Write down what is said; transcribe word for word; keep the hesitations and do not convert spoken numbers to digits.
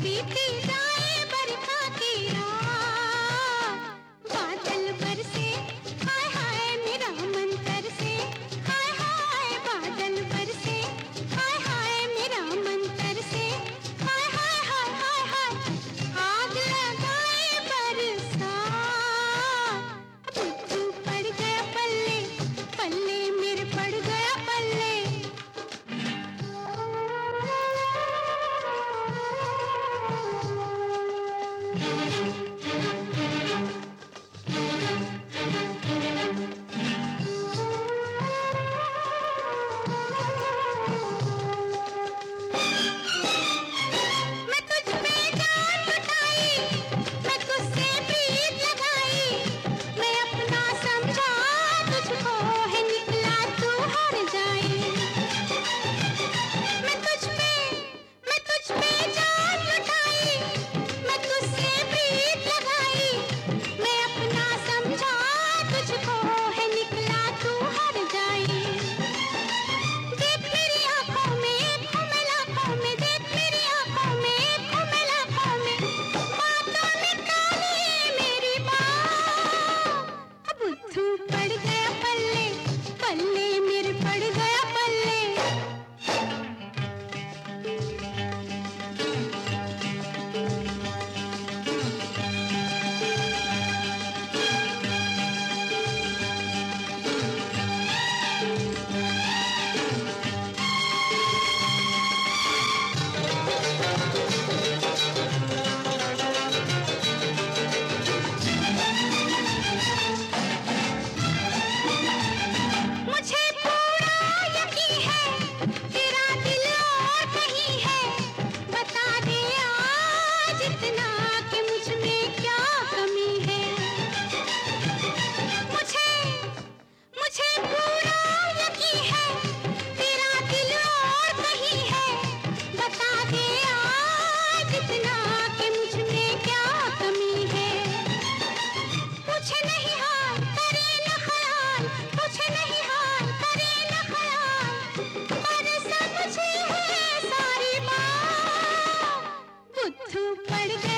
बीती जाए बरखा की रात, बादल बरसे हाय हाय मेरा मन तरसे, हाय हाय बादल बरसे हाय हाय मेरा मन तरसे, हाय हाय हाय हाय हाय आग लगाए बरसात, बुद्धू पड़ गया पल्ले पल्ले मेरे पड़ गया पल्ले। मैं तुझ पे जान लुटाई, मैं तुझसे प्रीत लगाई, मैं अपना समझा तुझको है निकला तू हार जाए। मैं तुझ पे मैं तुझ पे जान लुटाई, मैं तुझसे प्रीत लगाई, मैं अपना समझा तुझको है निकला तू हार जाए। देख मेरी आंखों में घूमे लाखों में, देख मेरी आंखों में घूमे लाखों में, बातों निकाली मेरी बात, बुद्धू पड़ गया पल्ले पल्ले मेरे पड़ गया पल्ले। मुझे पूरा यकीन है तेरा दिल और कहीं है, बता दे आज इतना कि मुझ में क्या कमी है। मुझे मुझे पूरा यकीन है तेरा दिल और कहीं है, बता दे आज इतना कि मुझ में क्या कमी है। पूछे नहीं हाल करे न ख्याल, पूछे नहीं हाल करे न ख्याल, पर समझे है सारी बात, बुद्धू पड़ गया